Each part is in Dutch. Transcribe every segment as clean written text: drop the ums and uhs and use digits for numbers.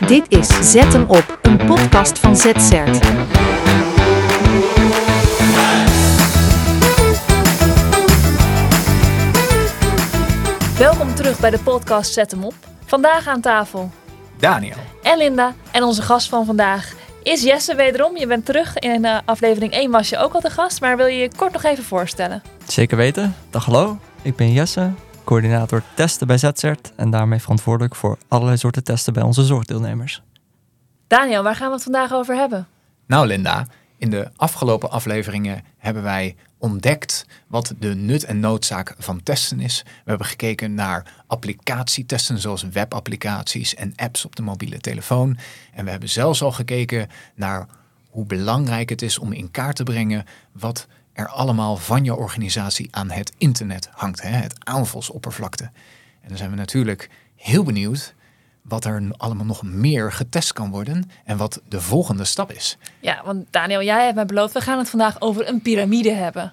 Dit is Zet hem op, een podcast van ZZert. Welkom terug bij de podcast Zet hem op. Vandaag aan tafel Daniel. en Linda. En onze gast van vandaag is Jesse wederom. Je bent terug. In aflevering 1 was je ook al de gast. Maar wil je je kort nog even voorstellen? Zeker weten. Dag hallo, ik ben Jesse, coördinator testen bij ZZert en daarmee verantwoordelijk voor allerlei soorten testen bij onze zorgdeelnemers. Daniel, waar gaan we het vandaag over hebben? Nou Linda, in de afgelopen afleveringen hebben wij ontdekt wat de nut en noodzaak van testen is. We hebben gekeken naar applicatietesten zoals webapplicaties en apps op de mobiele telefoon. En we hebben zelfs al gekeken naar hoe belangrijk het is om in kaart te brengen wat er allemaal van je organisatie aan het internet hangt. Het aanvalsoppervlakte. En dan zijn we natuurlijk heel benieuwd wat er allemaal nog meer getest kan worden en wat de volgende stap is. Ja, want Daniel, jij hebt mij beloofd, we gaan het vandaag over een piramide hebben.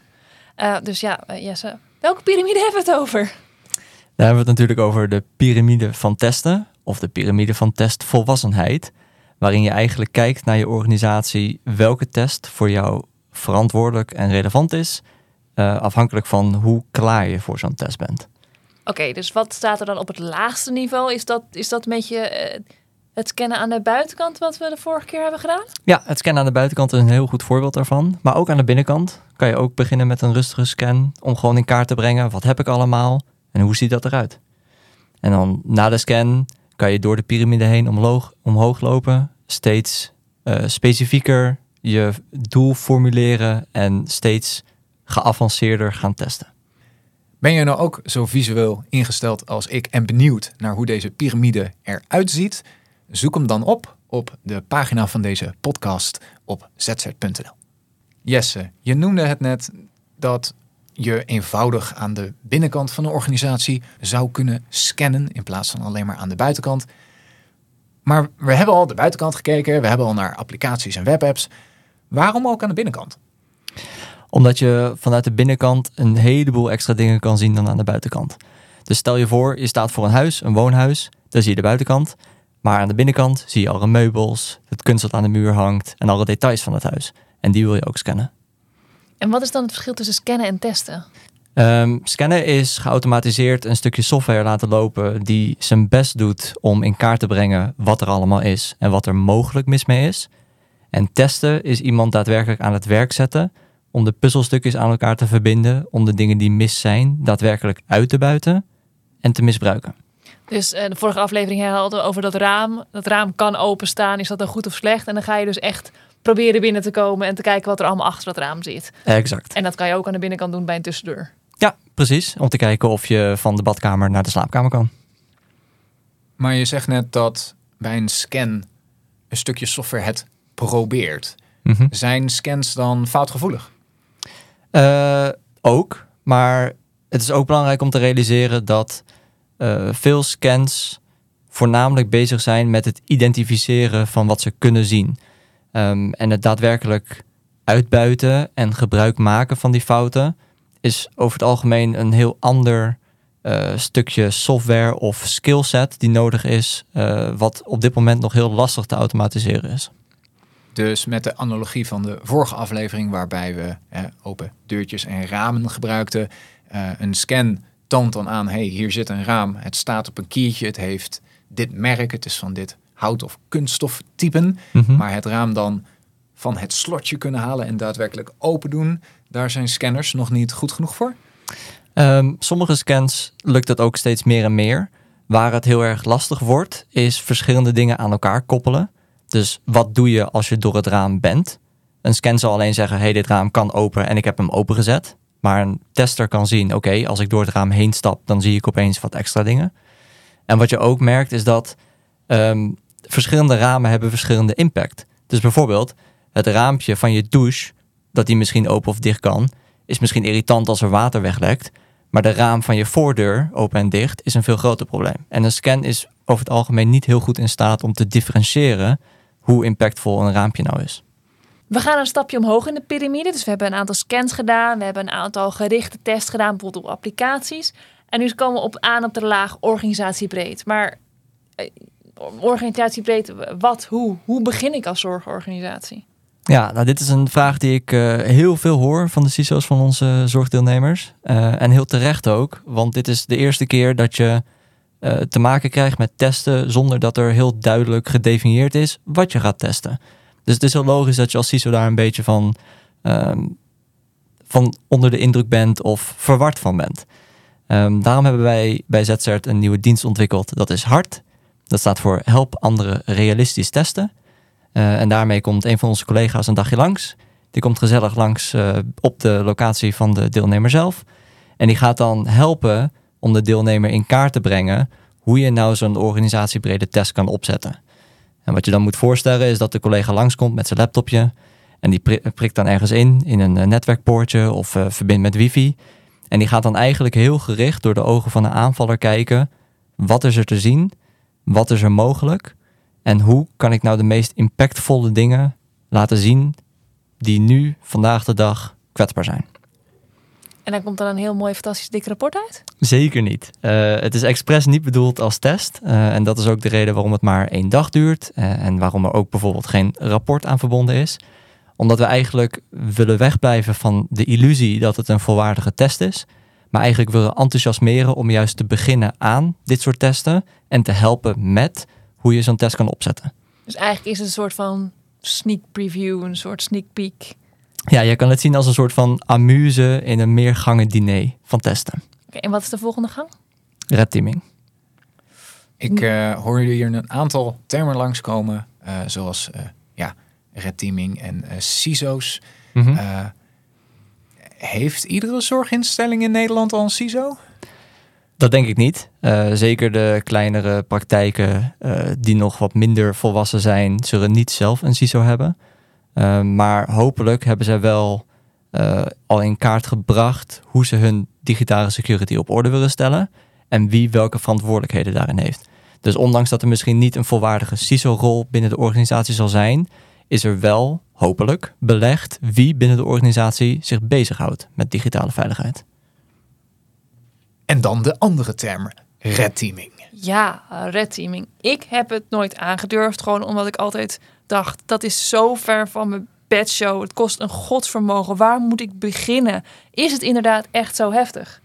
Jesse, welke piramide hebben we het over? Daar hebben we het natuurlijk over de piramide van testen of de piramide van testvolwassenheid, waarin je eigenlijk kijkt naar je organisatie welke test voor jou verantwoordelijk en relevant is, afhankelijk van hoe klaar je voor zo'n test bent. Oké, dus wat staat er dan op het laagste niveau? Is dat een beetje het scannen aan de buitenkant wat we de vorige keer hebben gedaan? Ja, het scannen aan de buitenkant is een heel goed voorbeeld daarvan. Maar ook aan de binnenkant kan je ook beginnen met een rustige scan om gewoon in kaart te brengen wat heb ik allemaal en hoe ziet dat eruit. En dan na de scan kan je door de piramide heen omhoog lopen, steeds specifieker je doel formuleren en steeds geavanceerder gaan testen. Ben je nou ook zo visueel ingesteld als ik en benieuwd naar hoe deze piramide eruit ziet? Zoek hem dan op de pagina van deze podcast op zzert.nl. Jesse, je noemde het net dat je eenvoudig aan de binnenkant van een organisatie zou kunnen scannen in plaats van alleen maar aan de buitenkant. Maar we hebben al de buitenkant gekeken, we hebben al naar applicaties en webapps. Waarom ook aan de binnenkant? Omdat je vanuit de binnenkant een heleboel extra dingen kan zien dan aan de buitenkant. Dus stel je voor, je staat voor een huis, een woonhuis, dan zie je de buitenkant. Maar aan de binnenkant zie je alle meubels, het kunst dat aan de muur hangt en alle details van het huis. En die wil je ook scannen. En wat is dan het verschil tussen scannen en testen? Scannen is geautomatiseerd een stukje software laten lopen die zijn best doet om in kaart te brengen wat er allemaal is en wat er mogelijk mis mee is. En testen is iemand daadwerkelijk aan het werk zetten om de puzzelstukjes aan elkaar te verbinden, om de dingen die mis zijn daadwerkelijk uit te buiten en te misbruiken. Dus de vorige aflevering hadden we over dat raam. Dat raam kan openstaan, is dat dan goed of slecht? En dan ga je dus echt proberen binnen te komen en te kijken wat er allemaal achter dat raam zit. Exact. En dat kan je ook aan de binnenkant doen bij een tussendeur. Ja, precies. Om te kijken of je van de badkamer naar de slaapkamer kan. Maar je zegt net dat bij een scan een stukje software het probeert. Mm-hmm. Zijn scans dan foutgevoelig? Ook, maar het is ook belangrijk om te realiseren dat veel scans voornamelijk bezig zijn met het identificeren van wat ze kunnen zien. En het daadwerkelijk uitbuiten en gebruik maken van die fouten is over het algemeen een heel ander stukje software of skillset die nodig is, wat op dit moment nog heel lastig te automatiseren is. Dus met de analogie van de vorige aflevering waarbij we open deurtjes en ramen gebruikten. Een scan toont dan aan, hier zit een raam. Het staat op een kiertje, het heeft dit merk. Het is van dit hout- of kunststoftypen. Mm-hmm. Maar het raam dan van het slotje kunnen halen en daadwerkelijk open doen. Daar zijn scanners nog niet goed genoeg voor. Sommige scans lukt het ook steeds meer en meer. Waar het heel erg lastig wordt, is verschillende dingen aan elkaar koppelen. Dus wat doe je als je door het raam bent? Een scan zal alleen zeggen, dit raam kan open en ik heb hem opengezet. Maar een tester kan zien, als ik door het raam heen stap, dan zie ik opeens wat extra dingen. En wat je ook merkt is dat verschillende ramen hebben verschillende impact. Dus bijvoorbeeld het raampje van je douche, dat die misschien open of dicht kan, is misschien irritant als er water weglekt. Maar de raam van je voordeur, open en dicht, is een veel groter probleem. En een scan is over het algemeen niet heel goed in staat om te differentiëren hoe impactvol een raampje nou is. We gaan een stapje omhoog in de piramide. Dus we hebben een aantal scans gedaan. We hebben een aantal gerichte tests gedaan, bijvoorbeeld op applicaties. En nu komen we aan op de laag organisatiebreed. Maar Organisatiebreed, hoe begin ik als zorgorganisatie? Ja, nou dit is een vraag die ik heel veel hoor van de CISO's van onze zorgdeelnemers. En heel terecht ook, want dit is de eerste keer dat je te maken krijgt met testen zonder dat er heel duidelijk gedefinieerd is wat je gaat testen. Dus het is heel logisch dat je als CISO daar een beetje van onder de indruk bent of verward van bent. Daarom hebben wij bij ZCERT een nieuwe dienst ontwikkeld. Dat is HART. Dat staat voor Help Anderen Realistisch Testen. En daarmee komt een van onze collega's een dagje langs. Die komt gezellig langs op de locatie van de deelnemer zelf. En die gaat dan helpen om de deelnemer in kaart te brengen hoe je nou zo'n organisatiebrede test kan opzetten. En wat je dan moet voorstellen is dat de collega langskomt met zijn laptopje. En die prikt dan ergens in een netwerkpoortje of verbindt met wifi. En die gaat dan eigenlijk heel gericht door de ogen van een aanvaller kijken. Wat is er te zien? Wat is er mogelijk? En hoe kan ik nou de meest impactvolle dingen laten zien die nu, vandaag de dag, kwetsbaar zijn? En dan komt er een heel mooi, fantastisch dik rapport uit? Zeker niet. Het is expres niet bedoeld als test. En dat is ook de reden waarom het maar 1 dag duurt. En waarom er ook bijvoorbeeld geen rapport aan verbonden is. Omdat we eigenlijk willen wegblijven van de illusie dat het een volwaardige test is. Maar eigenlijk willen enthousiasmeren om juist te beginnen aan dit soort testen. En te helpen met hoe je zo'n test kan opzetten. Dus eigenlijk is het een soort van sneak preview, een soort sneak peek. Ja, je kan het zien als een soort van amuse in een meergangen diner van testen. Okay, en wat is de volgende gang? Red teaming. Ik hoor hier een aantal termen langskomen, zoals red teaming en CISO's. Mm-hmm. Heeft iedere zorginstelling in Nederland al een CISO? Dat denk ik niet. Zeker de kleinere praktijken die nog wat minder volwassen zijn, zullen niet zelf een CISO hebben. Maar hopelijk hebben zij wel al in kaart gebracht hoe ze hun digitale security op orde willen stellen en wie welke verantwoordelijkheden daarin heeft. Dus ondanks dat er misschien niet een volwaardige CISO-rol binnen de organisatie zal zijn, is er wel, hopelijk, belegd wie binnen de organisatie zich bezighoudt met digitale veiligheid. En dan de andere term, red teaming. Ja, red teaming. Ik heb het nooit aangedurfd, gewoon omdat ik altijd dacht, dat is zo ver van mijn bedshow. Het kost een godsvermogen. Waar moet ik beginnen? Is het inderdaad echt zo heftig?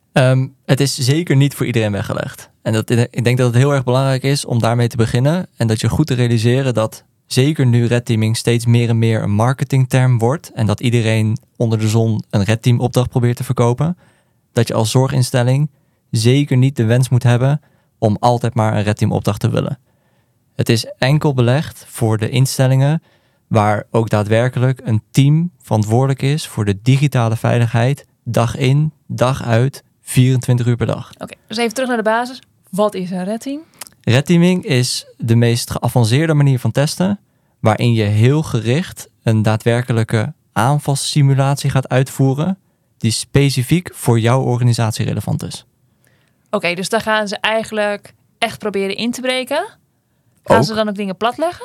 Het is zeker niet voor iedereen weggelegd. En ik denk dat het heel erg belangrijk is om daarmee te beginnen. En dat je goed te realiseren dat zeker nu red teaming steeds meer en meer een marketingterm wordt. En dat iedereen onder de zon een red team opdracht probeert te verkopen. Dat je als zorginstelling zeker niet de wens moet hebben om altijd maar een red team opdracht te willen. Het is enkel belegd voor de instellingen waar ook daadwerkelijk een team verantwoordelijk is voor de digitale veiligheid dag in, dag uit, 24 uur per dag. Oké, dus even terug naar de basis. Wat is een red team? Red teaming is de meest geavanceerde manier van testen, waarin je heel gericht een daadwerkelijke aanvalssimulatie gaat uitvoeren die specifiek voor jouw organisatie relevant is. Oké, dus daar gaan ze eigenlijk echt proberen in te breken. Gaan ze dan ook dingen platleggen?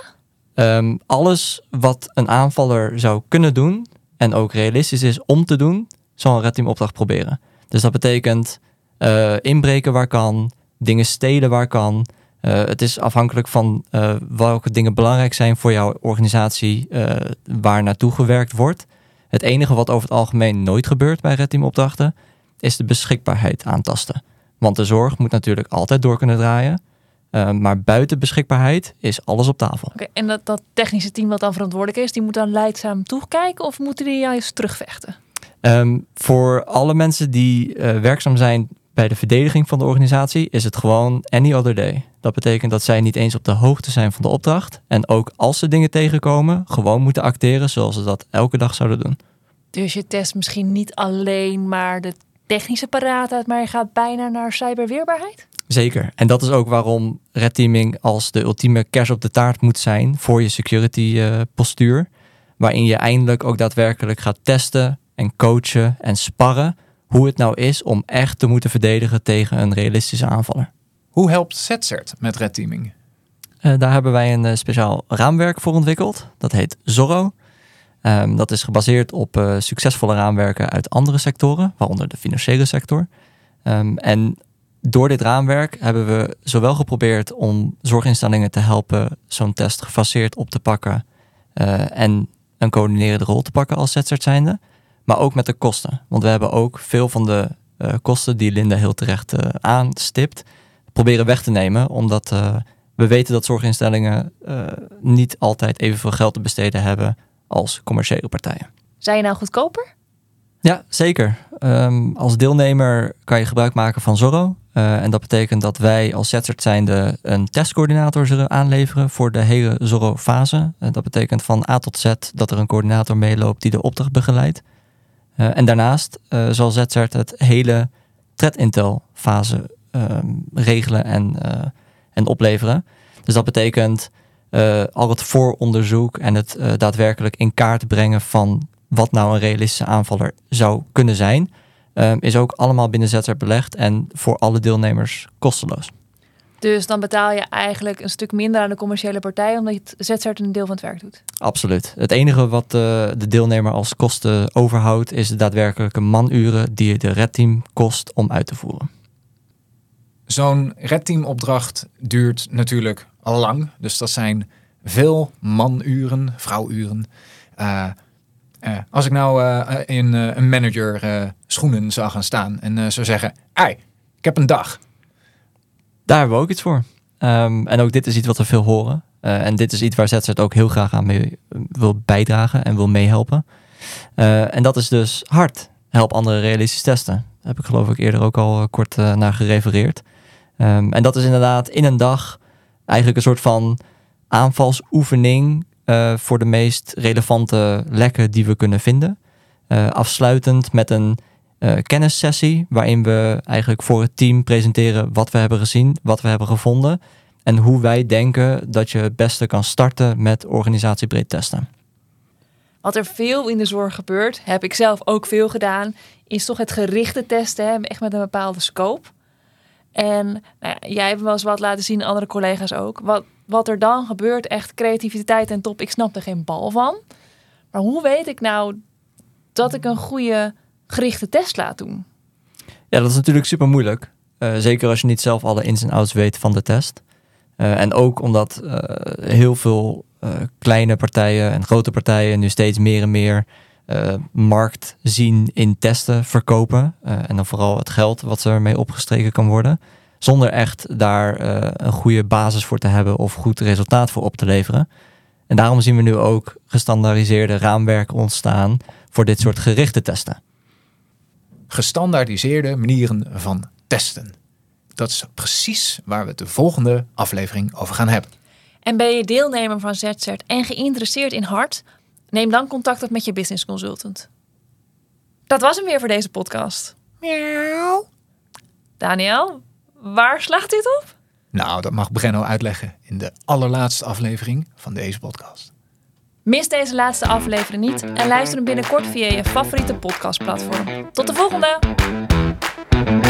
Alles wat een aanvaller zou kunnen doen en ook realistisch is om te doen, zal een red team opdracht proberen. Dus dat betekent inbreken waar kan, dingen stelen waar kan. Het is afhankelijk van welke dingen belangrijk zijn voor jouw organisatie waar naartoe gewerkt wordt. Het enige wat over het algemeen nooit gebeurt bij red team opdrachten is de beschikbaarheid aantasten. Want de zorg moet natuurlijk altijd door kunnen draaien. Maar buiten beschikbaarheid is alles op tafel. Oké, en dat technische team wat dan verantwoordelijk is, die moet dan leidzaam toekijken of moeten die juist terugvechten? Voor alle mensen die werkzaam zijn bij de verdediging van de organisatie is het gewoon any other day. Dat betekent dat zij niet eens op de hoogte zijn van de opdracht. En ook als ze dingen tegenkomen, gewoon moeten acteren zoals ze dat elke dag zouden doen. Dus je test misschien niet alleen maar de technische paraatheid, maar je gaat bijna naar cyberweerbaarheid? Zeker. En dat is ook waarom red teaming als de ultieme kers op de taart moet zijn voor je security postuur. Waarin je eindelijk ook daadwerkelijk gaat testen en coachen en sparren hoe het nou is om echt te moeten verdedigen tegen een realistische aanvaller. Hoe helpt ZCERT met red teaming? Daar hebben wij een speciaal raamwerk voor ontwikkeld. Dat heet Zorro. Dat is gebaseerd op succesvolle raamwerken uit andere sectoren, waaronder de financiële sector. En door dit raamwerk hebben we zowel geprobeerd om zorginstellingen te helpen zo'n test gefaseerd op te pakken en een coördinerende rol te pakken als ZZ'er zijnde, maar ook met de kosten. Want we hebben ook veel van de kosten die Linda heel terecht aanstipt, proberen weg te nemen, omdat we weten dat zorginstellingen niet altijd evenveel geld te besteden hebben als commerciële partijen. Zijn je nou goedkoper? Ja, zeker. Als deelnemer kan je gebruik maken van Zorro. En dat betekent dat wij als ZZ'er zijnde een testcoördinator zullen aanleveren voor de hele Zorro-fase. Dat betekent van A tot Z dat er een coördinator meeloopt die de opdracht begeleidt. En daarnaast zal ZZ'er het hele threat-intel-fase regelen en opleveren. Dus dat betekent al het vooronderzoek en het daadwerkelijk in kaart brengen van wat nou een realistische aanvaller zou kunnen zijn, is ook allemaal binnen ZZ'er belegd en voor alle deelnemers kosteloos. Dus dan betaal je eigenlijk een stuk minder aan de commerciële partij, omdat je ZZ'er een deel van het werk doet. Absoluut. Het enige wat de deelnemer als kosten overhoudt, is de daadwerkelijke manuren die de redteam kost om uit te voeren. Zo'n redteamopdracht duurt natuurlijk al lang. Dus dat zijn veel manuren, vrouwuren. Als ik nou in een manager schoenen zou gaan staan en zou zeggen, ik heb een dag. Daar hebben we ook iets voor. En ook dit is iets wat we veel horen. En dit is iets waar ZZ'er het ook heel graag aan mee wil bijdragen en wil meehelpen. En dat is dus hard. Help anderen realistisch testen. Daar heb ik geloof ik eerder ook al kort naar gerefereerd. En dat is inderdaad in een dag eigenlijk een soort van aanvalsoefening voor de meest relevante lekken die we kunnen vinden. Afsluitend met een kennissessie waarin we eigenlijk voor het team presenteren wat we hebben gezien, wat we hebben gevonden en hoe wij denken dat je het beste kan starten met organisatiebreed testen. Wat er veel in de zorg gebeurt, heb ik zelf ook veel gedaan, is toch het gerichte testen, hè, echt met een bepaalde scope. En nou ja, jij hebt wel eens wat laten zien, andere collega's ook. Wat er dan gebeurt, echt creativiteit en top. Ik snap er geen bal van. Maar hoe weet ik nou dat ik een goede gerichte test laat doen? Ja, dat is natuurlijk super moeilijk. Zeker als je niet zelf alle ins en outs weet van de test. En ook omdat heel veel kleine partijen en grote partijen nu steeds meer en meer markt zien in testen verkopen. En dan vooral het geld wat ermee opgestreken kan worden. Zonder echt daar een goede basis voor te hebben of goed resultaat voor op te leveren. En daarom zien we nu ook gestandaardiseerde raamwerken ontstaan voor dit soort gerichte testen. Gestandaardiseerde manieren van testen. Dat is precies waar we het de volgende aflevering over gaan hebben. En ben je deelnemer van ZZ'er en geïnteresseerd in hart? Neem dan contact op met je business consultant. Dat was hem weer voor deze podcast. Miauw. Daniel, waar slaagt dit op? Nou, dat mag Brenno uitleggen in de allerlaatste aflevering van deze podcast. Mis deze laatste aflevering niet en luister hem binnenkort via je favoriete podcastplatform. Tot de volgende!